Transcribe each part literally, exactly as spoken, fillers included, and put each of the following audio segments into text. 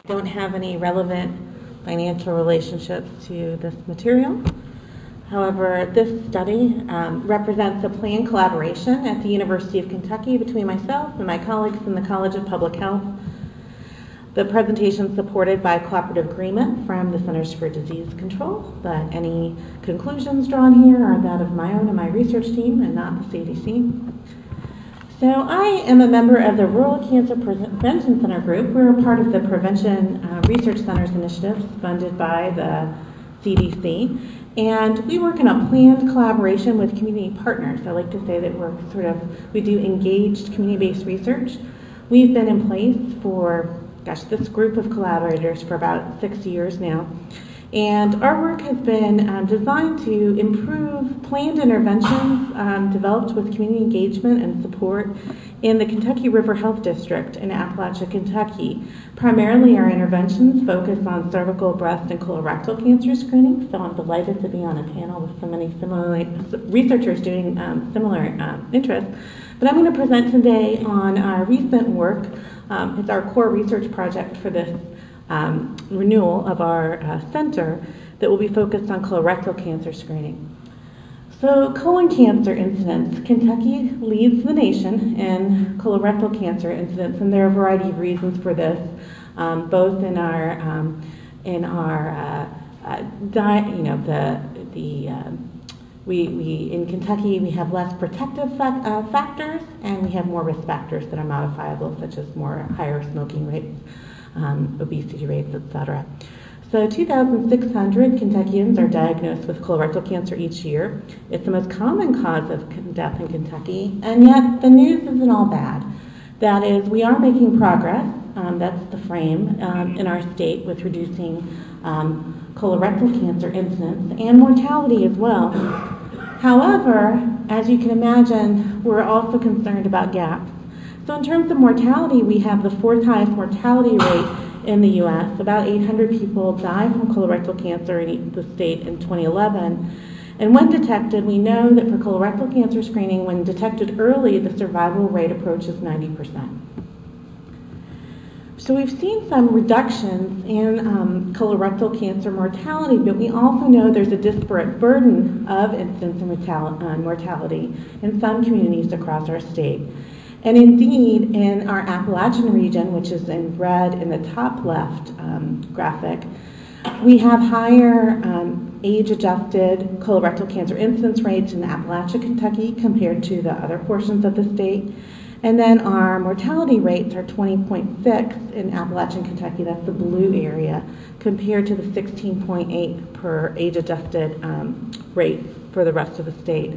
don't have any relevant financial relationships to this material. However, this study um, represents a planned collaboration at the University of Kentucky between myself and my colleagues in the College of Public Health. The presentation is supported by a cooperative agreement from the Centers for Disease Control, but any conclusions drawn here are that of my own and my research team and not the C D C. So I am a member of the Rural Cancer Prevention Center group. We're a part of the Prevention uh, Research Centers initiative funded by the C D C. And we work in a planned collaboration with community partners. I like to say that we're sort of, we do engaged community-based research. We've been in place for, gosh, this group of collaborators for about six years now. And our work has been um, designed to improve planned interventions um, developed with community engagement and support in the Kentucky River Health District in Appalachia, Kentucky. Primarily, our interventions focus on cervical, breast, and colorectal cancer screening, so I'm delighted to be on a panel with so many similar researchers doing um, similar um, interests. But I'm going to present today on our recent work. Um, it's our core research project for this Um, renewal of our uh, center that will be focused on colorectal cancer screening. So colon cancer incidence. Kentucky leads the nation in colorectal cancer incidence, and there are a variety of reasons for this, um, both in our um, in our uh, uh, di- you know the the um, we we in Kentucky we have less protective fac- uh, factors, and we have more risk factors that are modifiable, such as more higher smoking rates. Um, obesity rates, et cetera. So two thousand six hundred Kentuckians are diagnosed with colorectal cancer each year. It's the most common cause of death in Kentucky, and yet the news isn't all bad. That is, we are making progress, um, that's the frame, um, in our state with reducing um, colorectal cancer incidence and mortality as well. However, as you can imagine, we're also concerned about gaps. So in terms of mortality, we have the fourth highest mortality rate in the U S. About eight hundred people die from colorectal cancer in the state in twenty eleven. And when detected, we know that for colorectal cancer screening, when detected early, the survival rate approaches ninety percent. So we've seen some reductions in um, colorectal cancer mortality, but we also know there's a disparate burden of incidence and mortality in some communities across our state. And indeed, in our Appalachian region, which is in red in the top left um, graphic, we have higher um, age-adjusted colorectal cancer incidence rates in Appalachia, Kentucky, compared to the other portions of the state. And then our mortality rates are twenty point six in Appalachian, Kentucky, that's the blue area, compared to the sixteen point eight per age-adjusted um, rate for the rest of the state.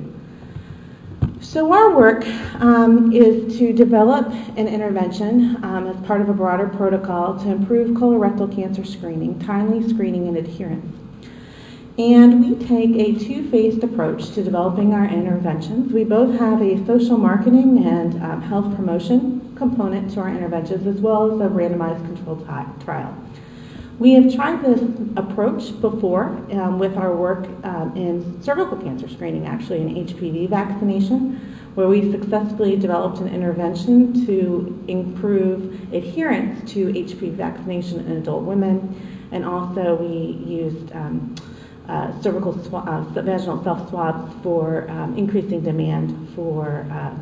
So our work um, is to develop an intervention um, as part of a broader protocol to improve colorectal cancer screening, timely screening, and adherence. And we take a two-phased approach to developing our interventions. We both have a social marketing and um, health promotion component to our interventions, as well as a randomized controlled trial. We have tried this approach before um, with our work um, in cervical cancer screening, actually in H P V vaccination, where we successfully developed an intervention to improve adherence to H P V vaccination in adult women, and also we used um, uh, cervical swa- uh, vaginal self-swabs for um, increasing demand for uh,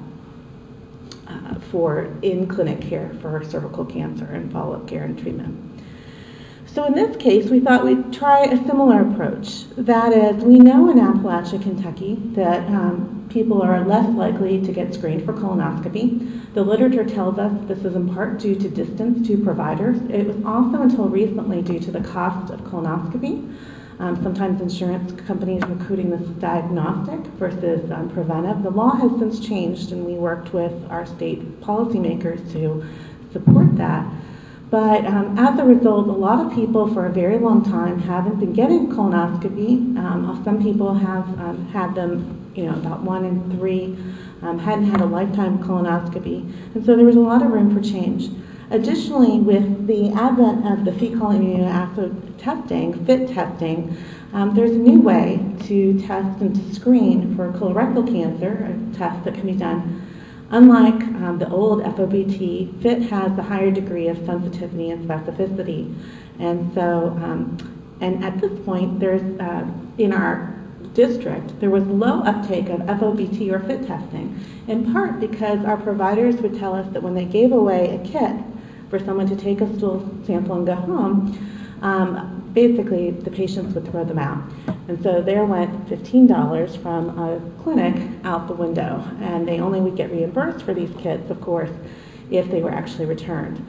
uh, for in-clinic care for cervical cancer and follow-up care and treatment. So in this case, we thought we'd try a similar approach. That is, we know in Appalachia, Kentucky, that um, people are less likely to get screened for colonoscopy. The literature tells us this is in part due to distance to providers. It was also until recently due to the cost of colonoscopy. Um, sometimes insurance companies recruiting this as diagnostic versus um, preventive. The law has since changed, and we worked with our state policymakers to support that. But um, as a result, a lot of people for a very long time haven't been getting colonoscopy. Um, some people have um, had them, you know, about one in three um, hadn't had a lifetime colonoscopy. And so there was a lot of room for change. Additionally, with the advent of the fecal immunoassay testing, FIT testing, um, there's a new way to test and to screen for colorectal cancer, a test that can be done Unlike um, the old F O B T, FIT has a higher degree of sensitivity and specificity. And so, um, and at this point, there's, uh, in our district, there was low uptake of F O B T or FIT testing, in part because our providers would tell us that when they gave away a kit for someone to take a stool sample and go home, um, basically the patients would throw them out. And so there went fifteen dollars from a clinic out the window, and they only would get reimbursed for these kits, of course, if they were actually returned.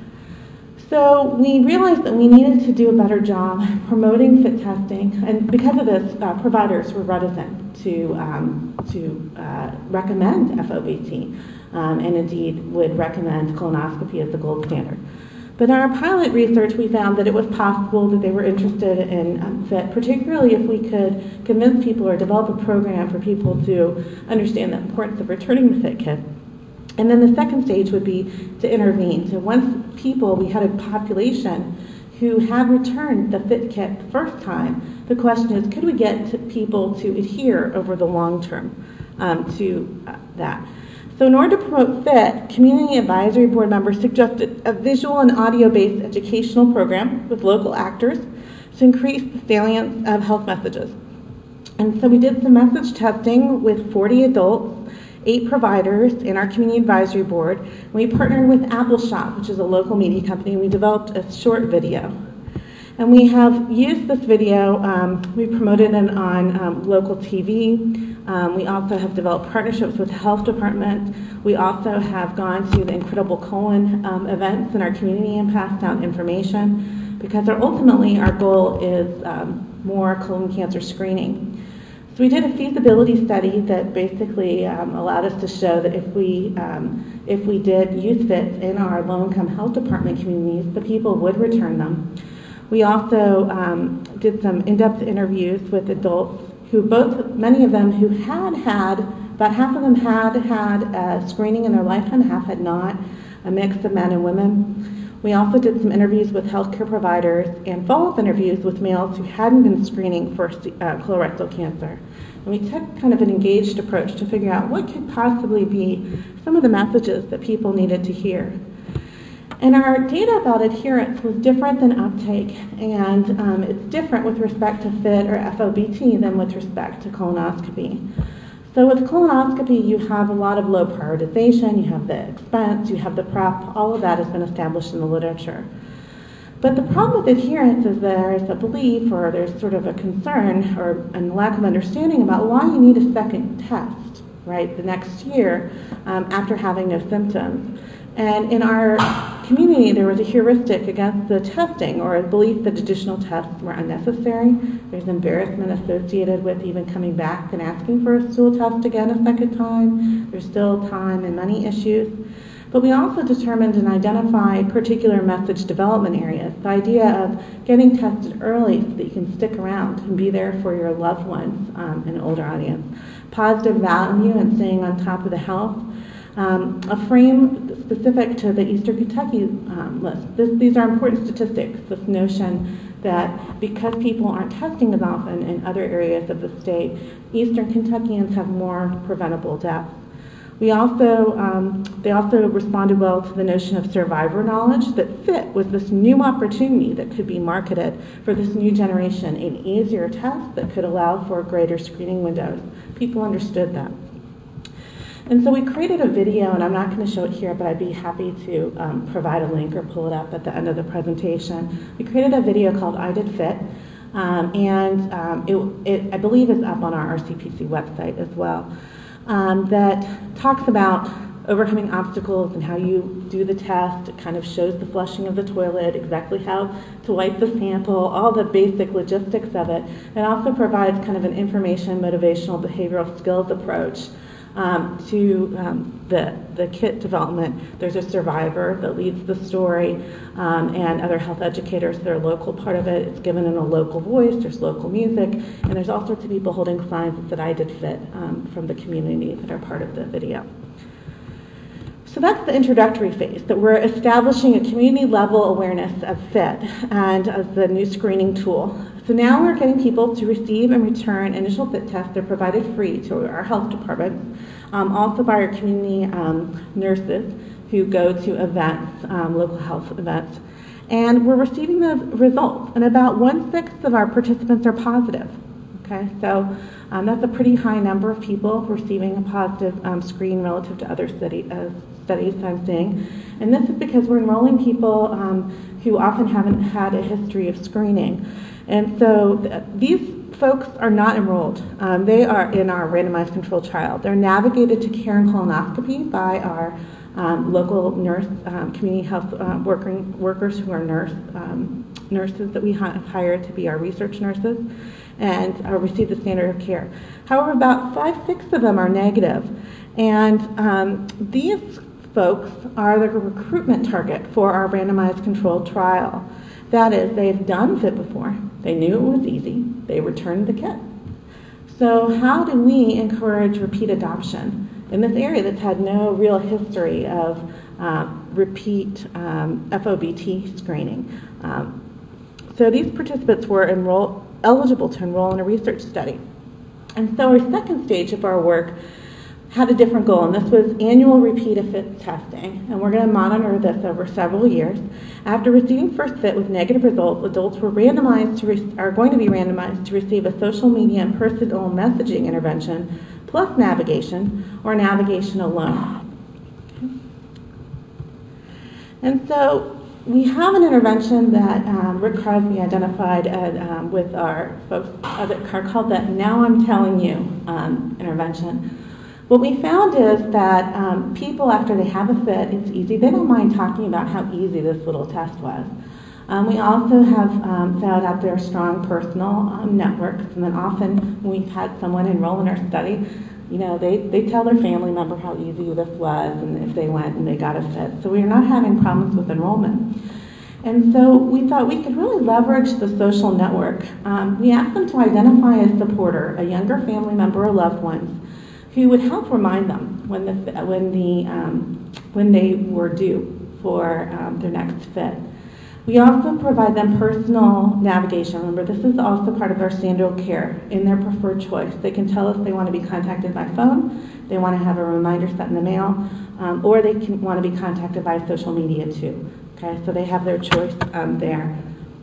So we realized that we needed to do a better job promoting FIT testing, and because of this, uh, providers were reticent to, um, to uh, recommend F O B T, um, and indeed would recommend colonoscopy as the gold standard. But in our pilot research, we found that it was possible that they were interested in um, FIT, particularly if we could convince people or develop a program for people to understand the importance of returning the FIT kit. And then the second stage would be to intervene. So once people, we had a population who had returned the FIT kit the first time, the question is, could we get to people to adhere over the long term um, to uh, that? So in order to promote FIT, Community Advisory Board members suggested a visual and audio-based educational program with local actors to increase the salience of health messages. And so we did some message testing with forty adults, eight providers in our Community Advisory Board. We partnered with Appleshot, which is a local media company, and we developed a short video. And we have used this video, um, we promoted it on um, local T V. Um, we also have developed partnerships with the health department. We also have gone to the Incredible Colon um, events in our community and passed out information, because our, ultimately our goal is um, more colon cancer screening. So we did a feasibility study that basically um, allowed us to show that if we um, if we did use FITs in our low-income health department communities, the people would return them. We also um, did some in-depth interviews with adults who both, many of them who had had, about half of them had had a screening in their lifetime, half had not, a mix of men and women. We also did some interviews with healthcare providers and follow-up interviews with males who hadn't been screening for uh, colorectal cancer. And we took kind of an engaged approach to figure out what could possibly be some of the messages that people needed to hear. And our data about adherence was different than uptake, and um, it's different with respect to FIT or F O B T than with respect to colonoscopy. So with colonoscopy, you have a lot of low prioritization, you have the expense, you have the prep, all of that has been established in the literature. But the problem with adherence is there's a belief, or there's sort of a concern or a lack of understanding about why you need a second test, right, the next year um, after having no symptoms. And in our community, there was a heuristic against the testing, or a belief that additional tests were unnecessary. There's embarrassment associated with even coming back and asking for a stool test again a second time. There's still time and money issues. But we also determined and identified particular message development areas. The idea of getting tested early so that you can stick around and be there for your loved ones, um, an older audience. Positive value and staying on top of the health. Um, a frame specific to the Eastern Kentucky um, list. This, these are important statistics, this notion that because people aren't testing as often in other areas of the state, Eastern Kentuckians have more preventable deaths. We also, um, they also responded well to the notion of survivor knowledge, that FIT was this new opportunity that could be marketed for this new generation, an easier test that could allow for greater screening windows. People understood that. And so we created a video, and I'm not going to show it here, but I'd be happy to um, provide a link or pull it up at the end of the presentation. We created a video called I Did FIT, um, and um, it, it, I believe is up on our R C P C website as well, um, that talks about overcoming obstacles and how you do the test. It kind of shows the flushing of the toilet, exactly how to wipe the sample, all the basic logistics of it. It also provides kind of an information, motivational, behavioral skills approach Um, to um, the, the kit development. There's a survivor that leads the story, um, and other health educators that are local part of it. It's given in a local voice, there's local music, and there's all sorts of people holding signs that I Did FIT um, from the community that are part of the video. So that's the introductory phase, that we're establishing a community-level awareness of FIT and of the new screening tool. So now we're getting people to receive and return initial FIT tests. They're provided free to our health department, um, also by our community um, nurses who go to events, um, local health events. And we're receiving those results, and about one-sixth of our participants are positive. Okay, so um, that's a pretty high number of people receiving a positive um, screen relative to other study, uh, studies I'm seeing. And this is because we're enrolling people um, who often haven't had a history of screening. And so th- these folks are not enrolled. Um, they are in our randomized controlled trial. They're navigated to care and colonoscopy by our um, local nurse, um, community health uh, working, workers who are nurse, um, nurses that we ha- hired to be our research nurses, and uh, receive the standard of care. However, about five-sixths of them are negative, and um, these folks are the recruitment target for our randomized controlled trial. That is, they've done FIT before, they knew it was easy, they returned the kit. So how do we encourage repeat adoption in this area that's had no real history of uh, repeat um, F O B T screening? Um, so these participants were enrolled eligible to enroll in a research study. And so our second stage of our work had a different goal, and this was annual repeat of FIT testing. And we're going to monitor this over several years. After receiving first FIT with negative results, adults were randomized to re- are going to be randomized to receive a social media and personal messaging intervention plus navigation or navigation alone. Okay. And so we have an intervention that um, Rick Crosby identified at, um, with our folks uh, that are called the Now I'm Telling You um, intervention. What we found is that um, people, after they have a FIT, it's easy. They don't mind talking about how easy this little test was. Um, we also have um, found out there are strong personal um, networks, and then often when we've had someone enroll in our study, you know, they, they tell their family member how easy this was and if they went and they got a FIT. So we are not having problems with enrollment. And so we thought we could really leverage the social network. Um, we asked them to identify a supporter, a younger family member or loved ones, who would help remind them when the when the um, when they were due for um, their next FIT. We also provide them personal navigation. Remember, this is also part of our standard of care in their preferred choice. They can tell us they want to be contacted by phone, they want to have a reminder sent in the mail, um, or they can want to be contacted by social media too. Okay, so they have their choice um, there.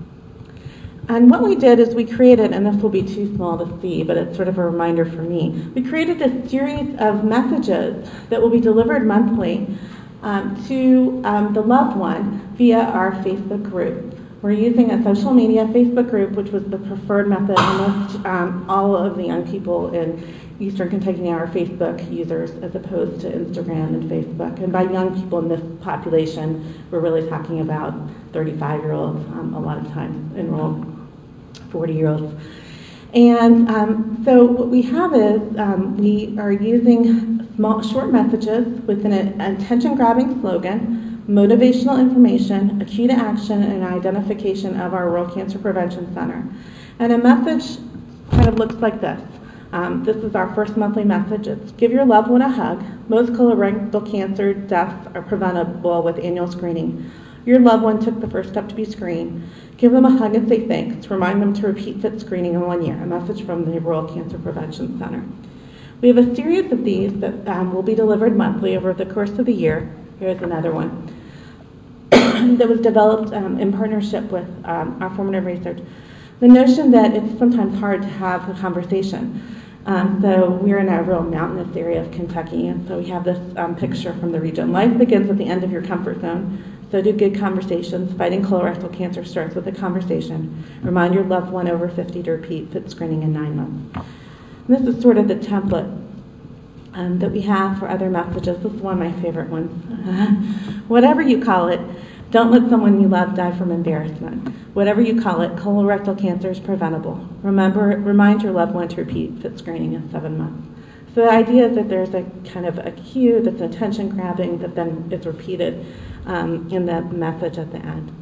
And what we did is we created, and this will be too small to see, but it's sort of a reminder for me, we created a series of messages that will be delivered monthly um, to um, the loved one via our Facebook group. We're using a social media Facebook group, which was the preferred method. Almost um, all of the young people in Eastern Kentucky now are Facebook users as opposed to Instagram and Facebook. And by young people in this population, we're really talking about thirty-five-year-olds um, a lot of times enrolled, forty-year-olds. And um, so what we have is um, we are using small, short messages with an attention-grabbing slogan, motivational information, a cue to action, and identification of our Rural Cancer Prevention Center. And a message kind of looks like this. Um, this is our first monthly message. It's give your loved one a hug. Most colorectal cancer deaths are preventable with annual screening. Your loved one took the first step to be screened. Give them a hug and say thanks. Remind them to repeat FIT screening in one year. A message from the Rural Cancer Prevention Center. We have a series of these that um, will be delivered monthly over the course of the year. Here's another one that was developed um, in partnership with um, our formative research. The notion that it's sometimes hard to have a conversation. Um, so we're in a real mountainous area of Kentucky, and so we have this um, picture from the region. Life begins at the end of your comfort zone. So do good conversations. Fighting colorectal cancer starts with a conversation. Remind your loved one over fifty to repeat FIT screening in nine months. And this is sort of the template um, that we have for other messages. This is one of my favorite ones. Whatever you call it, don't let someone you love die from embarrassment. Whatever you call it, colorectal cancer is preventable. Remember, remind your loved one to repeat FIT screening in seven months. So the idea is that there's a kind of a cue that's attention grabbing that then is repeated um, in the message at the end.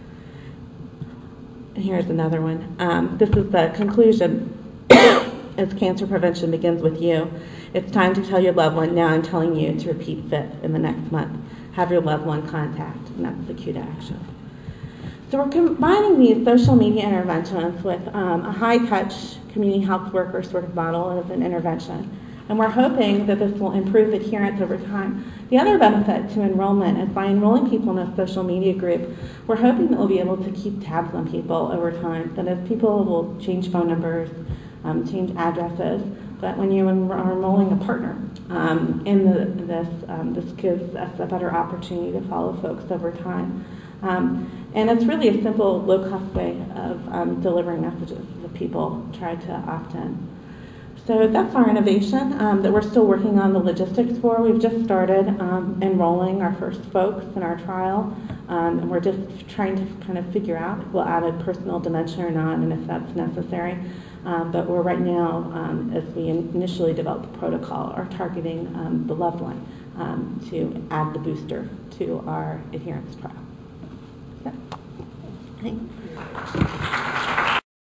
And here's another one. Um, this is the conclusion. As cancer prevention begins with you, it's time to tell your loved one, now I'm telling you to repeat FIT in the next month. have your loved one contact, and that's the cue to action. So we're combining these social media interventions with um, a high-touch community health worker sort of model of an intervention. And we're hoping that this will improve adherence over time. The other benefit to enrollment is by enrolling people in a social media group, we're hoping that we'll be able to keep tabs on people over time. That as people will change phone numbers, um, change addresses, but when you are enrolling a partner um, in the, this, um, this gives us a better opportunity to follow folks over time. Um, and it's really a simple, low-cost way of um, delivering messages that people try to opt in. So that's our innovation um, that we're still working on the logistics for. We've just started um, enrolling our first folks in our trial, um, and we're just trying to kind of figure out if we'll add a personal dimension or not, and if that's necessary. Um, but we're right now, um, as we initially developed the protocol, are targeting um, the loved one um, to add the booster to our adherence trial. So, thanks.